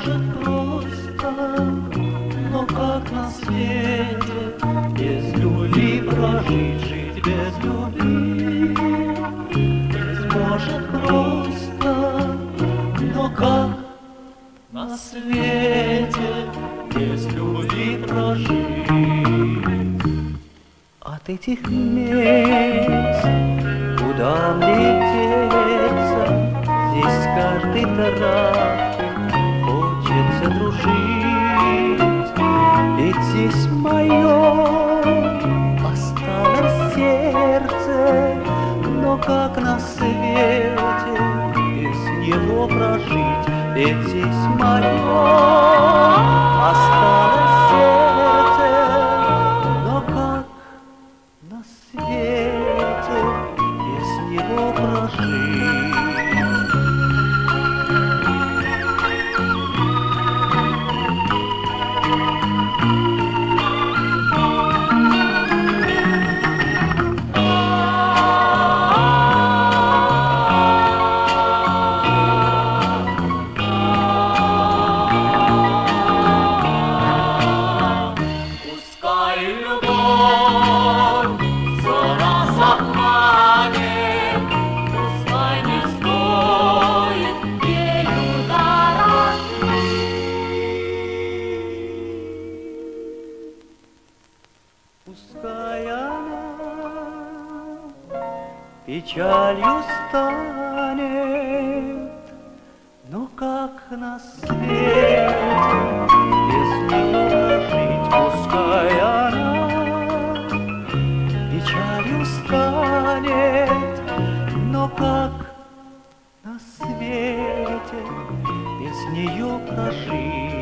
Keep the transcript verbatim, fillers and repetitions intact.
может просто, но как на свете без любви прожить, жить без любви? Быть может просто, но как на свете без любви прожить? От этих мест куда мне деться? Здесь каждой травкой хочется дружить. Ведь здесь мое осталось сердце, но как на свете без него прожить? Ведь здесь мое осталось сердце, но как на свете без него прожить? Пускай она печалью станет, но как на свете без нее прожить? Пускай она печалью станет, но как на свете без нее прожить?